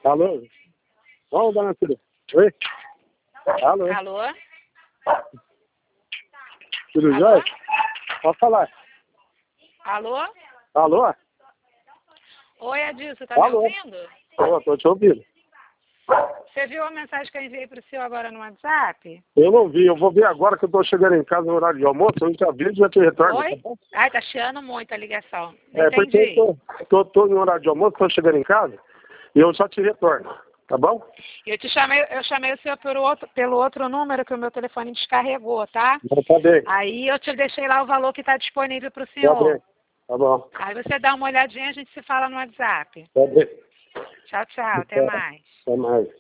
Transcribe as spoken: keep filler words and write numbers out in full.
Alô? Ô, dona Cida. Oi? Alô? Alô? Tudo Alô? jóia? Pode falar. Alô? Alô? Oi, Adilson, tá Alô? me ouvindo? Ô, tô te ouvindo. Você viu a mensagem que eu enviei pro senhor agora no WhatsApp? Eu não vi, eu vou ver agora que eu tô chegando em casa no horário de almoço, eu já vi e já te retorno. Oi? Tá bom? Ai, tá chiando muito a ligação. Não É, porque eu entendi. tô, tô, tô no horário de almoço, tô chegando em casa e eu já te retorno, tá bom? Eu te chamei, eu chamei o senhor pelo outro, pelo outro número que o meu telefone descarregou, tá? Não, tá bem, Aí eu te deixei lá o valor que está disponível para o tá senhor. bem, tá bom, Aí você dá uma olhadinha e a gente se fala no WhatsApp. tá bem. Tchau, tchau. Até mais. Até mais.